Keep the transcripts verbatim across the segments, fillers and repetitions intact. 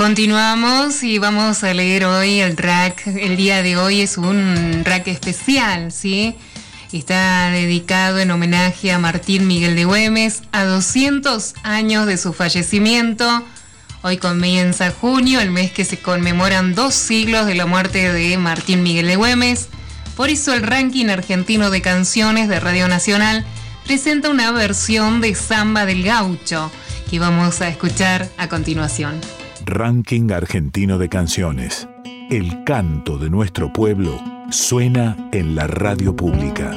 Continuamos y vamos a leer hoy el track. El día de hoy es un track especial, ¿sí? Está dedicado en homenaje a Martín Miguel de Güemes, a doscientos años de su fallecimiento. Hoy comienza junio, el mes que se conmemoran dos siglos de la muerte de Martín Miguel de Güemes. Por eso el ranking argentino de canciones de Radio Nacional presenta una versión de Samba del Gaucho, que vamos a escuchar a continuación. Ranking argentino de canciones. El canto de nuestro pueblo suena en la radio pública.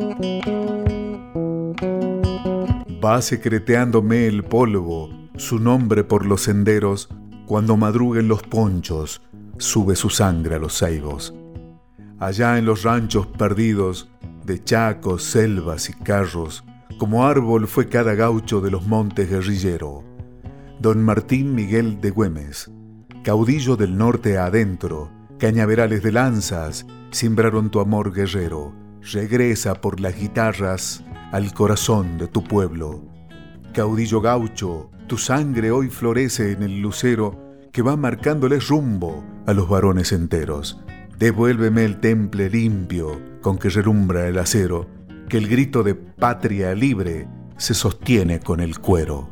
Va secreteándome el polvo, su nombre por los senderos, cuando madruguen los ponchos, sube su sangre a los ceibos. Allá en los ranchos perdidos, de chacos, selvas y carros, como árbol fue cada gaucho de los montes guerrillero. Don Martín Miguel de Güemes, caudillo del norte adentro, cañaverales de lanzas, simbraron tu amor guerrero. Regresa por las guitarras al corazón de tu pueblo. Caudillo gaucho, tu sangre hoy florece en el lucero que va marcándoles rumbo a los varones enteros. Devuélveme el temple limpio con que relumbra el acero, que el grito de patria libre se sostiene con el cuero.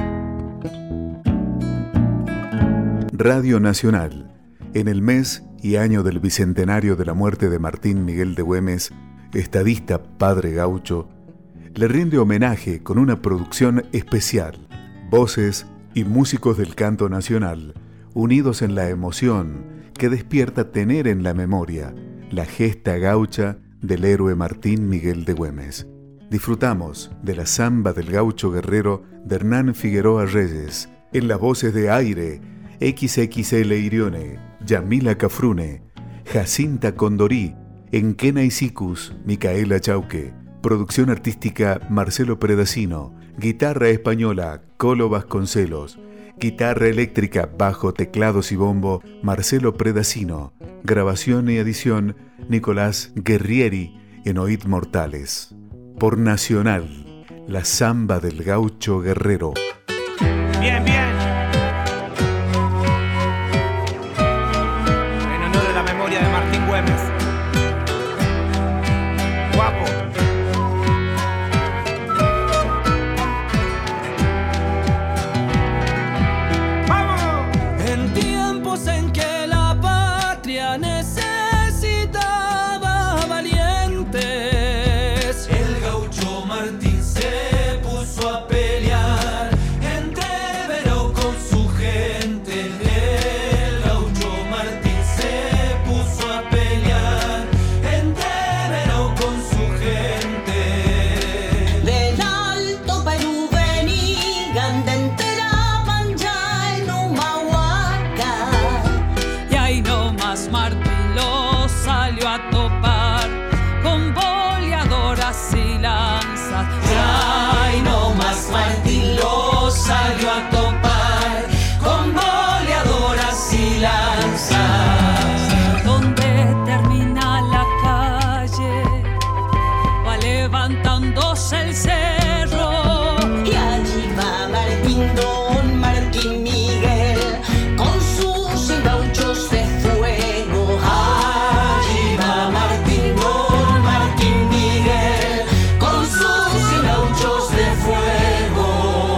Radio Nacional, en el mes y año del bicentenario de la muerte de Martín Miguel de Güemes, estadista padre gaucho, le rinde homenaje con una producción especial. Voces y músicos del canto nacional, unidos en la emoción que despierta tener en la memoria la gesta gaucha del héroe Martín Miguel de Güemes. Disfrutamos de la Samba del Gaucho Guerrero de Hernán Figueroa Reyes, en las voces de Aire, equis equis ele Irione, Yamila Cafrune, Jacinta Condorí, Enquena Isicus, Micaela Chauque, producción artística Marcelo Predacino, guitarra española Colo Vasconcelos, guitarra eléctrica, bajo, teclados y bombo Marcelo Predacino, grabación y edición Nicolás Guerrieri en Oíd Mortales. Por Nacional, la Samba del Gaucho Guerrero. Bien, bien. En honor a la memoria de Martín Güemes. Guapo. Salió a topar con boleadoras y lanzas. Donde termina la calle va levantándose el cerro, y allí va Martín, don Martín Miguel, con sus gauchos de fuego. Allí va Martín, don Martín Miguel, con sus gauchos de fuego.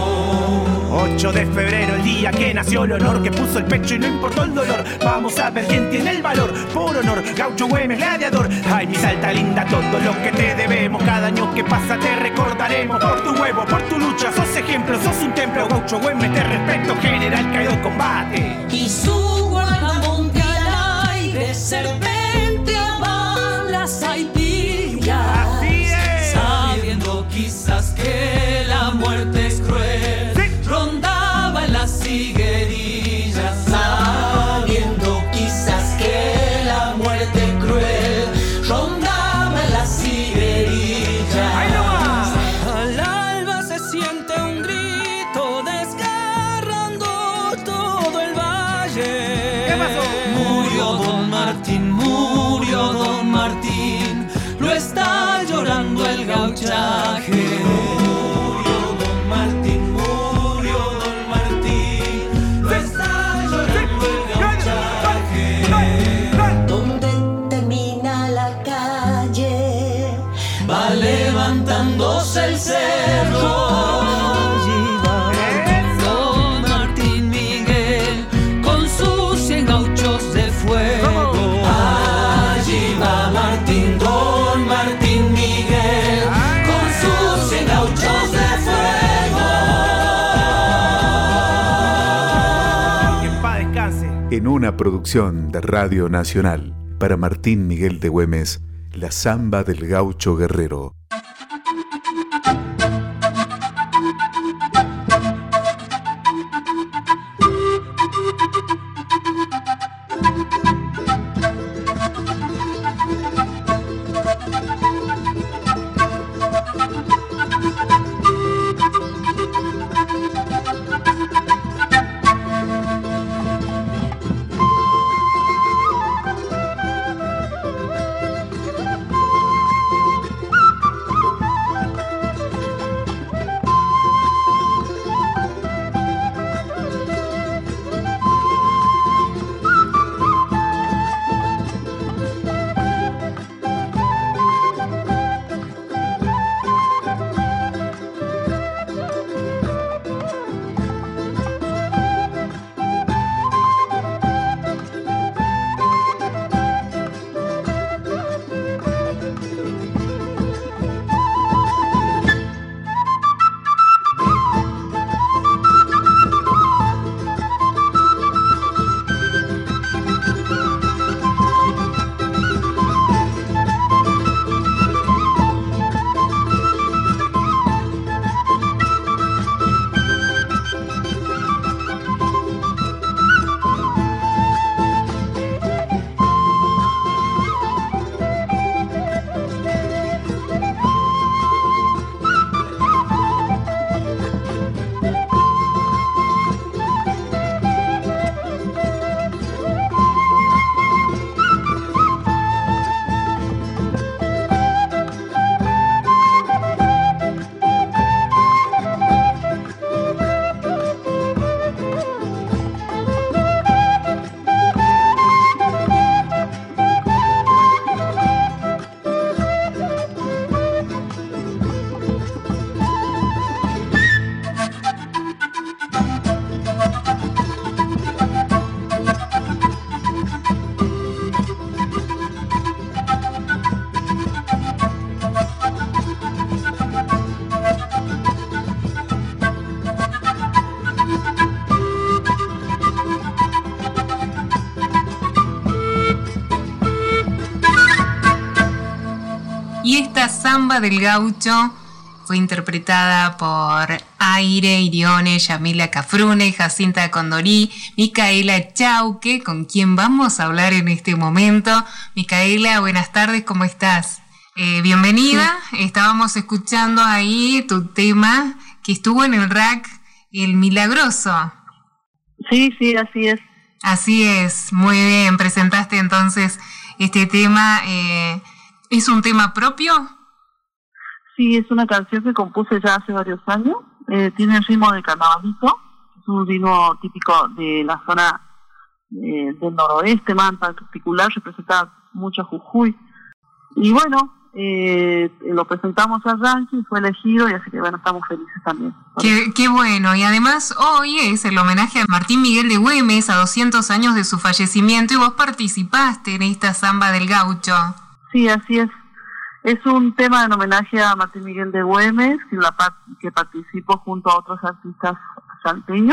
ocho de febrero, el día que nació, el honor que puso el pecho y no importó el dolor. Vamos a ver quién tiene el valor, por honor, Gaucho Güemes, gladiador. Ay, mi Salta linda, todo lo que te debemos. Cada año que pasa te recordaremos. Por tu huevo, por tu lucha, sos ejemplo, sos un templo. Gaucho Güemes, te respeto, general caído en combate. Y su guardamonte al aire, serpente a balas y pillas. Así es. Sabiendo quizás que la muerte es cruel, sí. Rondaba en las higuerillas. Sabiendo quizás que la muerte es cruel, rondaba en las higuerillas. ¡Ahí no va! Al alba se siente un grito desgarrando todo el valle. ¿Qué pasó? Murió don Martín, murió. levantándose el cerro. Allí va Don Martín Miguel con sus cien gauchos de fuego. Allí va Martín, Don Martín Miguel con sus cien gauchos de fuego. Que en paz descanse. En una producción de Radio Nacional, para Martín Miguel de Güemes, La Zamba del Gaucho Guerrero. Y esta Zamba del Gaucho fue interpretada por Aire, Irione, Yamila Cafrune, Jacinta Condorí, Micaela Chauque, con quien vamos a hablar en este momento. Micaela, buenas tardes, ¿cómo estás? Eh, bienvenida. Sí. Estábamos escuchando ahí tu tema que estuvo en el R A C, El Milagroso. Sí, sí, así es. Así es, muy bien. Presentaste entonces este tema. Eh, ¿Es un tema propio? Sí, es una canción que compuse ya hace varios años. Eh, tiene el ritmo de carnavalito. Es un ritmo típico de la zona eh, del noroeste, más en particular, representa mucho Jujuy. Y bueno, eh, lo presentamos a Rancho y fue elegido, y así que bueno, estamos felices también. Qué, qué bueno, y además hoy es el homenaje a Martín Miguel de Güemes, a doscientos años de su fallecimiento, y vos participaste en esta Zamba del Gaucho. Sí, así es. Es un tema en homenaje a Martín Miguel de Güemes, que, la, que participó junto a otros artistas salteños.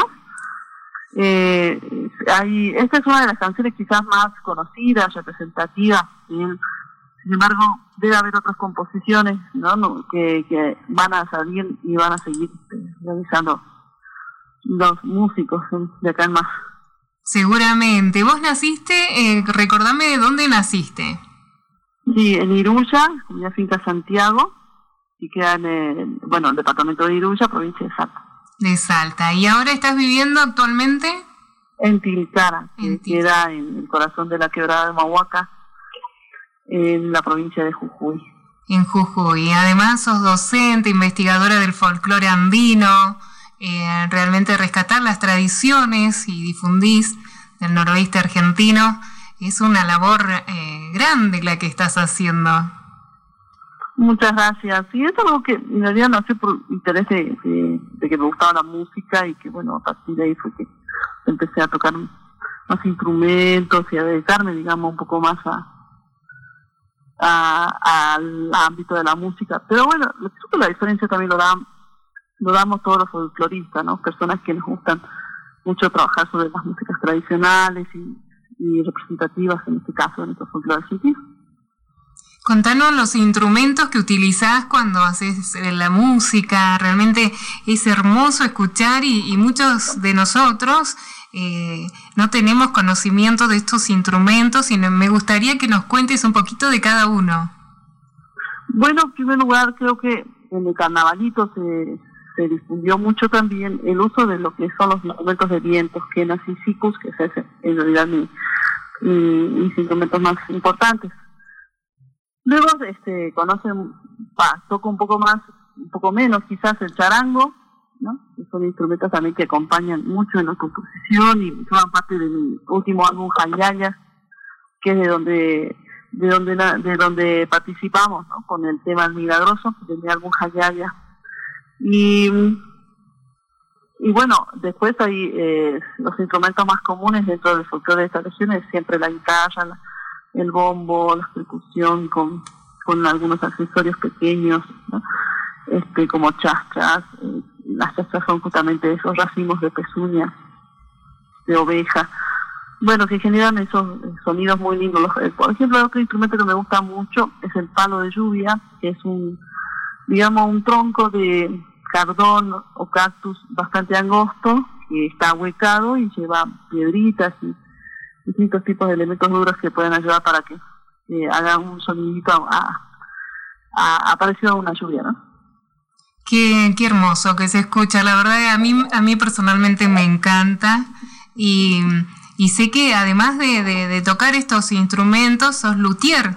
Eh, hay, esta es una de las canciones quizás más conocidas, representativas de él. Sin embargo, debe haber otras composiciones, ¿no? no que, que van a salir y van a seguir eh, realizando los músicos de acá en más. Seguramente. Vos naciste, eh, recordame de dónde naciste. Sí, en Iruya, en la finca Santiago, y queda en el, bueno, el departamento de Iruya, provincia de Salta. De Salta. ¿Y ahora estás viviendo actualmente? En Tilcara, que en queda en el corazón de la quebrada de Mahuaca, en la provincia de Jujuy. En Jujuy. Además sos docente, investigadora del folclore andino, eh, realmente rescatar las tradiciones y difundís del noroeste argentino. Es una labor eh, grande la que estás haciendo. Muchas gracias. Sí, es algo que en realidad nació por interés de, de, de que me gustaba la música y que, bueno, a partir de ahí fue que empecé a tocar más instrumentos y a dedicarme, digamos, un poco más a, a al ámbito de la música. Pero bueno, creo que la diferencia también lo, da, lo damos todos los folcloristas, ¿no? Personas que nos gustan mucho trabajar sobre las músicas tradicionales y, y representativas, en este caso, de nuestro folclore argentino. Contanos los instrumentos que utilizás cuando haces la música. Realmente es hermoso escuchar y, y muchos de nosotros eh, no tenemos conocimiento de estos instrumentos y me gustaría que nos cuentes un poquito de cada uno. Bueno, en primer lugar, creo que en el carnavalito se, se difundió mucho también el uso de lo que son los instrumentos de vientos, quenas y sicus, que es en realidad mi, mi, mis instrumentos más importantes. Luego, este, conocen, pa, toco un poco más, un poco menos quizás el charango, ¿no? Que son instrumentos también que acompañan mucho en la composición y forman parte de mi último álbum Jayaya, que es de donde, de donde, de donde participamos, ¿no? Con el tema El Milagroso, de mi álbum Jayaya. Y, y bueno, después hay eh, los instrumentos más comunes dentro del folclore de esta región, es siempre la guitarra, la, el bombo, la percusión con, con algunos accesorios pequeños, ¿no? Este, como chastras. Eh, las chastras son justamente esos racimos de pezuña, de oveja, bueno, que generan esos sonidos muy lindos. Los, por ejemplo, otro instrumento que me gusta mucho es el palo de lluvia, que es un, digamos, un tronco de cardón o cactus bastante angosto, que está ahuecado y lleva piedritas y distintos tipos de elementos duros que pueden ayudar para que eh, hagan un sonidito a, a, a parecido a una lluvia, ¿no? Qué, qué hermoso que se escucha, la verdad a mí a mí personalmente me encanta y, y sé que además de, de, de tocar estos instrumentos sos luthier.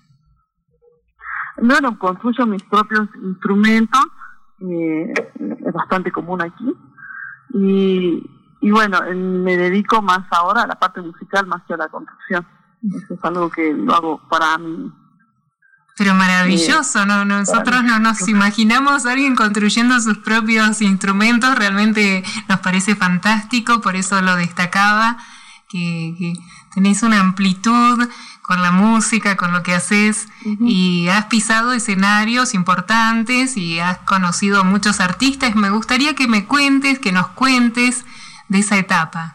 Bueno, construyo mis propios instrumentos, eh, es bastante común aquí y Y bueno, me dedico más ahora a la parte musical más que a la construcción. Eso es algo que lo hago para mí. Pero maravilloso, eh, ¿no? Nosotros no nos imaginamos a alguien construyendo sus propios instrumentos, realmente nos parece fantástico, por eso lo destacaba, que, que tenés una amplitud con la música, con lo que haces, uh-huh. Y has pisado escenarios importantes y has conocido muchos artistas. Me gustaría que me cuentes, que nos cuentes de esa etapa.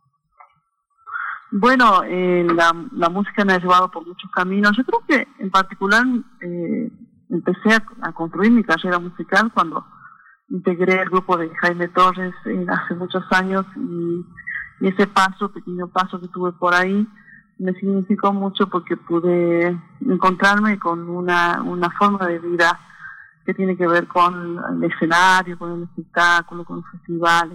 Bueno, eh, la, la música me ha llevado por muchos caminos. Yo creo que en particular eh, empecé a, a construir mi carrera musical cuando integré el grupo de Jaime Torres eh, hace muchos años y, y ese paso, pequeño paso que tuve por ahí, me significó mucho porque pude encontrarme con una, una forma de vida que tiene que ver con el escenario, con el espectáculo, con los festivales.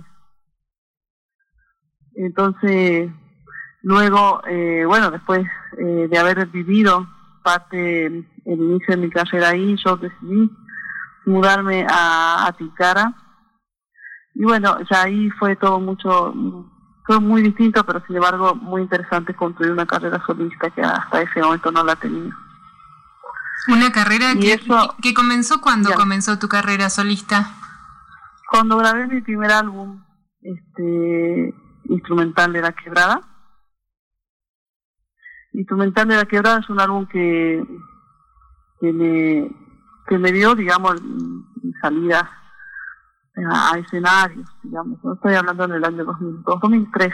Entonces, luego, eh, bueno, después eh, de haber vivido parte, el inicio de mi carrera ahí, yo decidí mudarme a, a Tilcara. Y bueno, ya ahí fue todo mucho, fue muy distinto, pero sin embargo muy interesante construir una carrera solista que hasta ese momento no la tenía. Una carrera que, eso, que comenzó, ¿cuándo ya. comenzó tu carrera solista? Cuando grabé mi primer álbum, este... Instrumental de la Quebrada. Instrumental de la Quebrada es un álbum que que me que me dio, digamos, salidas a, a escenarios, digamos. No estoy hablando en el año dos mil dos, dos mil tres.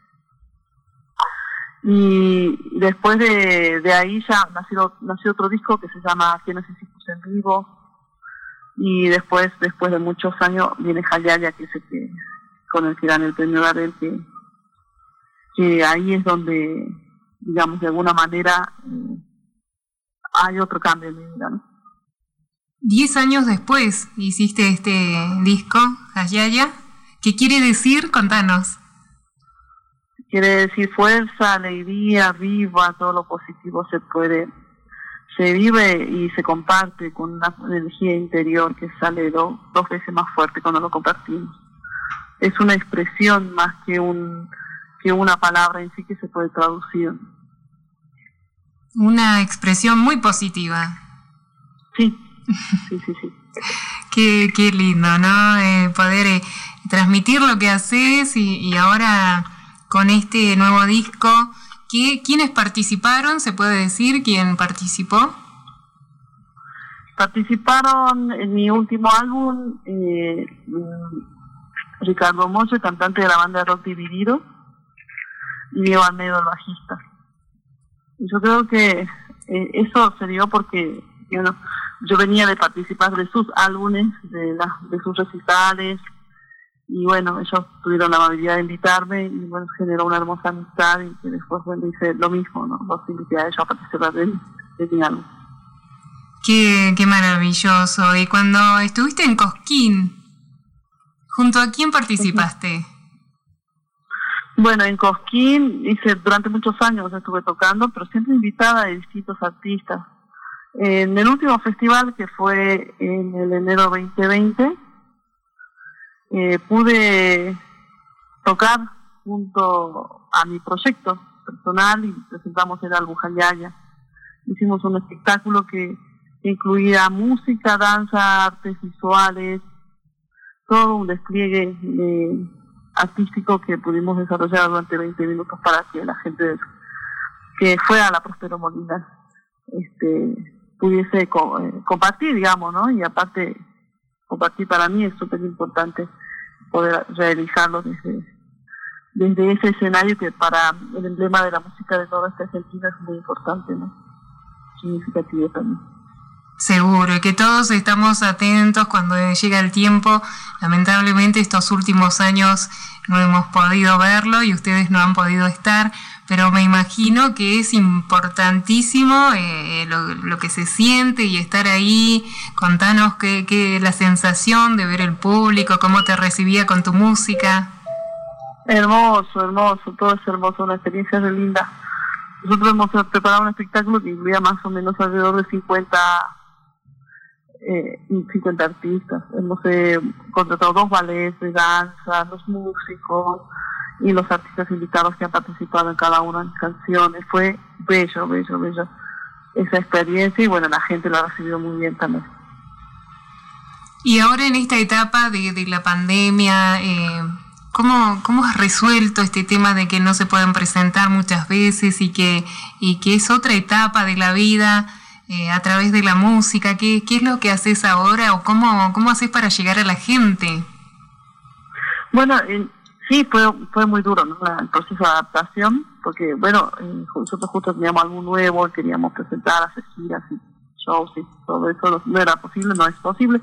Y después de, de ahí ya nació, nació otro disco que se llama Quienes hicimos en vivo. Y después, después de muchos años, viene Jayaya, que es el que con el que dan el premio Gardel, que, que ahí es donde, digamos, de alguna manera eh, hay otro cambio en mi vida, ¿no? Diez años después hiciste este disco, Jayaya. ¿Qué quiere decir? Contanos. Quiere decir fuerza, alegría, viva, todo lo positivo se puede, se vive y se comparte con una energía interior que sale do, dos veces más fuerte cuando lo compartimos. Es una expresión más que un que una palabra en sí que se puede traducir. Una expresión muy positiva. Sí, sí, sí, sí. Qué, qué lindo, ¿no? Eh, poder eh, transmitir lo que haces y, y ahora con este nuevo disco. ¿Qué, ¿Quiénes participaron? ¿Se puede decir quién participó? Participaron en mi último álbum eh, Ricardo Mocho, cantante de la banda de rock Dividido, y Diego Almeida, el bajista. Y yo creo que eh, eso se dio porque bueno, yo venía de participar de sus álbumes, de, la, de sus recitales, y bueno, ellos tuvieron la amabilidad de invitarme, y bueno, generó una hermosa amistad, y que después bueno, hice lo mismo, ¿no? Los invité a ellos a participar de, de mi álbum. Qué, qué maravilloso. Y cuando estuviste en Cosquín, ¿junto a quién participaste? Bueno, en Cosquín hice durante muchos años estuve tocando, pero siempre invitada de distintos artistas. En el último festival, que fue en el enero veinte veinte, eh, pude tocar junto a mi proyecto personal y presentamos el álbum Jayaya. Hicimos un espectáculo que incluía música, danza, artes visuales, todo un despliegue de, artístico que pudimos desarrollar durante veinte minutos para que la gente que fue a la Próspero Molina este, pudiese co- eh, compartir, digamos, ¿no? Y aparte, compartir para mí es súper importante poder realizarlo desde, desde ese escenario que para el emblema de la música de toda esta Argentina es muy importante, ¿no? Significativo también. Seguro, y que todos estamos atentos cuando llega el tiempo. Lamentablemente estos últimos años no hemos podido verlo y ustedes no han podido estar, pero me imagino que es importantísimo eh, lo, lo que se siente y estar ahí. Contanos qué, qué la sensación de ver el público, cómo te recibía con tu música. Hermoso, hermoso, todo es hermoso, una experiencia re linda. Nosotros hemos preparado un espectáculo que incluía más o menos alrededor de cincuenta artistas. Hemos eh, contratado dos ballets de danza, los músicos y los artistas invitados que han participado en cada una de las canciones. Fue bello, bello, bello esa experiencia y bueno, la gente lo ha recibido muy bien también. Y ahora en esta etapa de, de la pandemia, eh, ¿cómo, ¿cómo has resuelto este tema de que no se pueden presentar muchas veces y que, y que es otra etapa de la vida eh, a través de la música? ¿Qué, qué es lo que haces ahora o cómo, cómo haces para llegar a la gente? Bueno, eh, sí, fue, fue muy duro, ¿no? El proceso de adaptación, porque bueno, eh, nosotros justo teníamos algo nuevo, queríamos presentar, hacer giras y shows y todo eso, no era posible, no es posible.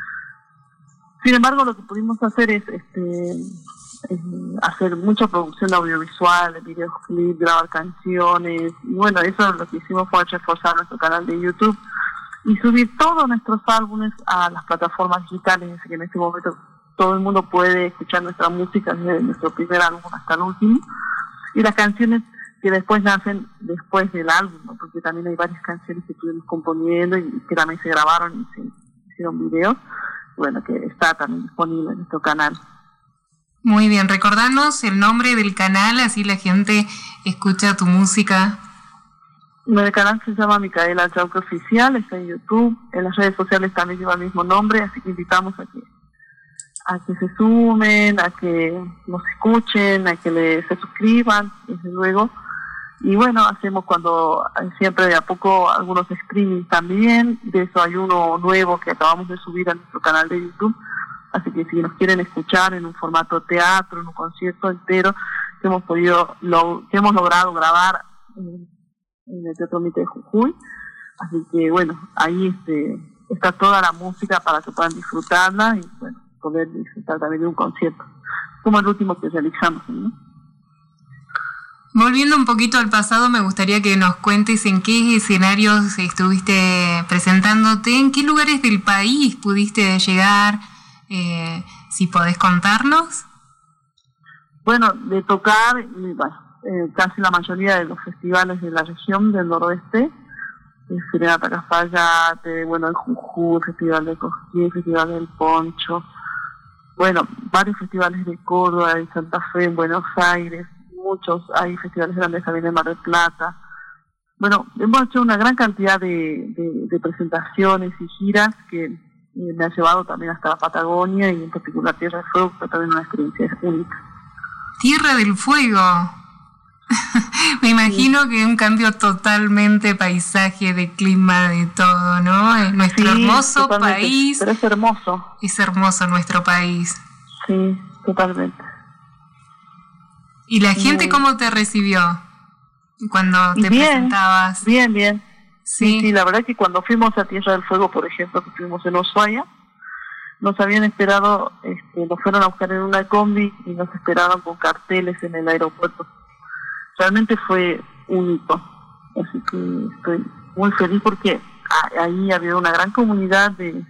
Sin embargo, lo que pudimos hacer es este eh, hacer mucha producción audiovisual, videoclips, grabar canciones, y bueno, eso lo que hicimos fue reforzar nuestro canal de YouTube y subir todos nuestros álbumes a las plataformas digitales, así que en este momento todo el mundo puede escuchar nuestra música desde nuestro primer álbum hasta el último, y las canciones que después nacen después del álbum, ¿no? Porque también hay varias canciones que estuvimos componiendo y que también se grabaron y se hicieron videos, bueno, que está también disponible en nuestro canal. Muy bien, recordanos el nombre del canal, así la gente escucha tu música. El canal se llama Micaela Chauque Oficial, está en YouTube, en las redes sociales también lleva el mismo nombre, así que invitamos a que a que se sumen, a que nos escuchen, a que le, se suscriban, desde luego. Y bueno, hacemos cuando siempre de a poco algunos streamings también, de eso hay uno nuevo que acabamos de subir a nuestro canal de YouTube, así que si nos quieren escuchar en un formato teatro, en un concierto entero, que hemos podido, lo, que hemos logrado grabar en, en el Teatro Mite de Jujuy, así que bueno, ahí este, está toda la música para que puedan disfrutarla y bueno, poder disfrutar también de un concierto, como el último que realizamos, ¿no? Volviendo un poquito al pasado, me gustaría que nos cuentes en qué escenarios estuviste presentándote, en qué lugares del país pudiste llegar, eh, si podés contarnos. Bueno, de tocar, bueno, eh, casi la mayoría de los festivales de la región del noroeste, el Serenata Cafayate, bueno, el Jujuy, el Festival de Cosquín, el Festival del Poncho, bueno, varios festivales de Córdoba, de Santa Fe, en Buenos Aires, muchos, hay festivales grandes también en Mar del Plata, bueno, hemos hecho una gran cantidad de, de, de presentaciones y giras que eh, me ha llevado también hasta la Patagonia y en particular Tierra del Fuego, que también una experiencia única. Tierra del Fuego. Me imagino sí. que un cambio totalmente paisaje, de clima, de todo, ¿no? Es nuestro sí, hermoso totalmente. país. Pero es hermoso. Es hermoso nuestro país. Sí, totalmente. ¿Y la gente sí. cómo te recibió cuando te bien, presentabas? Bien, bien. ¿Sí? Sí, sí, la verdad es que cuando fuimos a Tierra del Fuego, por ejemplo, que estuvimos en Ushuaia, nos habían esperado, este, nos fueron a buscar en una combi y nos esperaban con carteles en el aeropuerto. Realmente fue un hito, así que estoy muy feliz porque ahí había una gran comunidad de,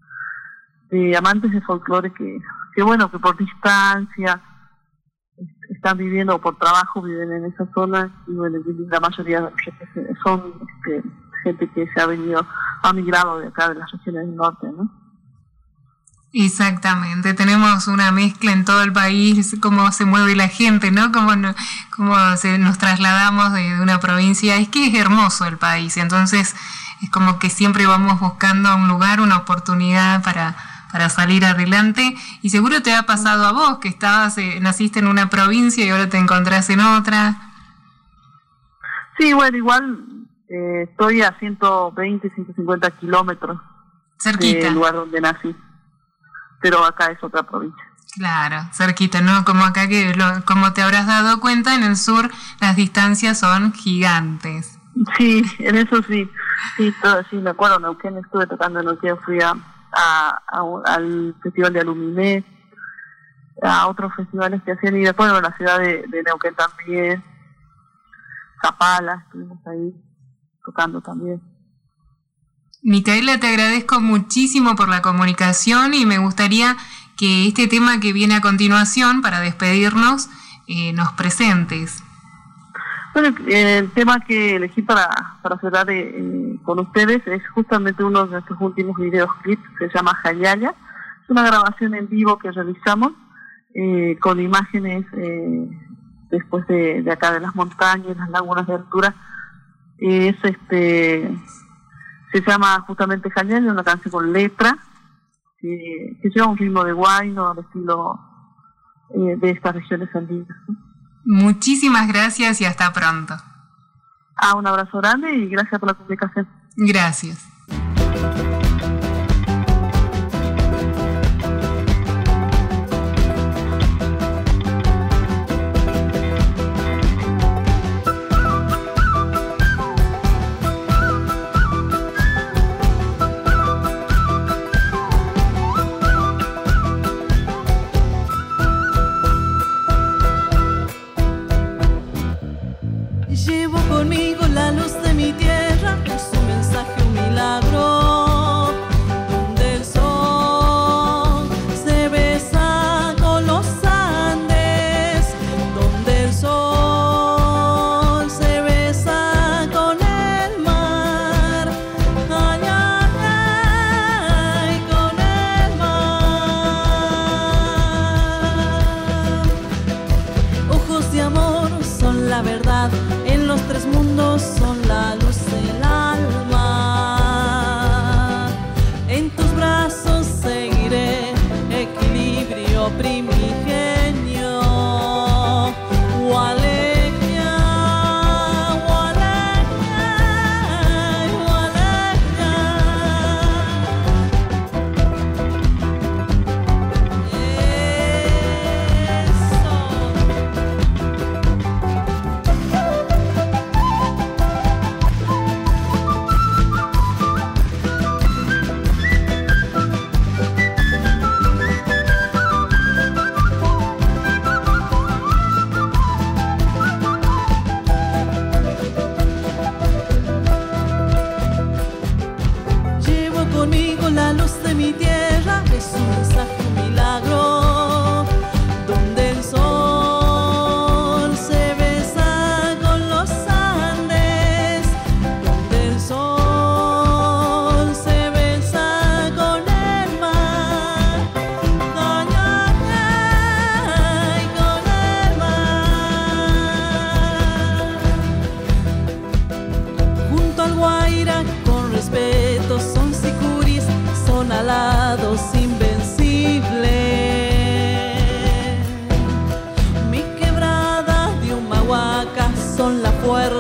de amantes de folclore que, que bueno, que por distancia están viviendo o por trabajo viven en esa zona y bueno, la mayoría son este, gente que se ha venido, ha migrado de acá de las regiones del norte, ¿no? Exactamente, tenemos una mezcla en todo el país, cómo se mueve la gente, ¿no? Cómo, no, cómo se, nos trasladamos de, de una provincia. Es que es hermoso el país, entonces es como que siempre vamos buscando un lugar, una oportunidad para, para salir adelante. Y seguro te ha pasado a vos, que estabas, eh, naciste en una provincia y ahora te encontrás en otra. Sí, bueno, igual eh, estoy a ciento veinte, ciento cincuenta kilómetros cerquita del lugar donde nací. Pero acá es otra provincia. Claro, cerquita, ¿no? Como acá que, lo, como te habrás dado cuenta, en el sur las distancias son gigantes. Sí, en eso sí. Sí, todo, sí me acuerdo, Neuquén, estuve tocando en Neuquén, fui a, a, a, al Festival de Aluminé, a otros festivales que hacían, y después en la ciudad de, de Neuquén también, Zapala, estuvimos ahí tocando también. Micaela, te agradezco muchísimo por la comunicación y me gustaría que este tema que viene a continuación, para despedirnos, eh, nos presentes. Bueno, el tema que elegí para, para cerrar eh, con ustedes es justamente uno de nuestros últimos videoclips, se llama Jayaya. Es una grabación en vivo que realizamos eh, con imágenes eh, después de, de acá de las montañas, las lagunas de altura. Eh, es este... Se llama justamente Jayaya, una canción con letra, que, que lleva un ritmo de guayno al estilo eh, de estas regiones andinas. Muchísimas gracias y hasta pronto. Ah, un abrazo grande y gracias por la comunicación. Gracias. Llevo conmigo la luz de mi tierra, es un mensaje, un milagro.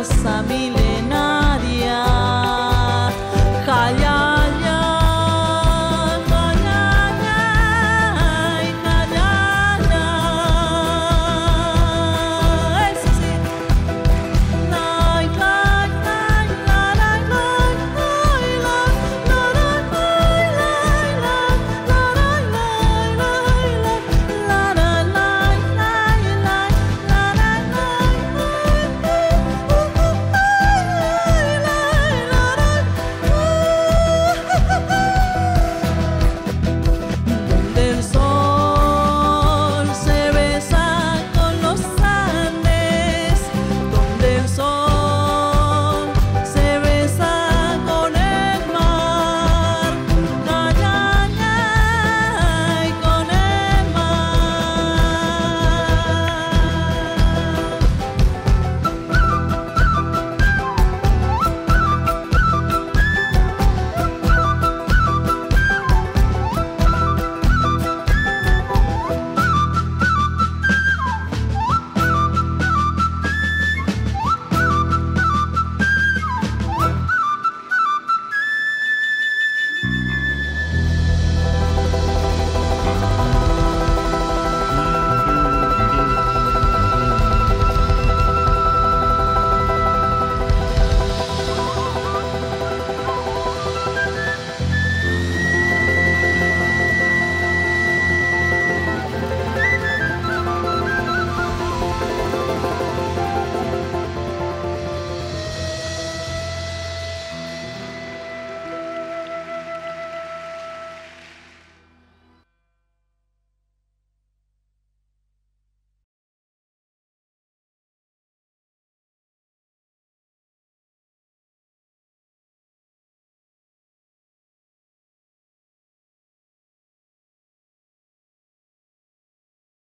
fuerza, mi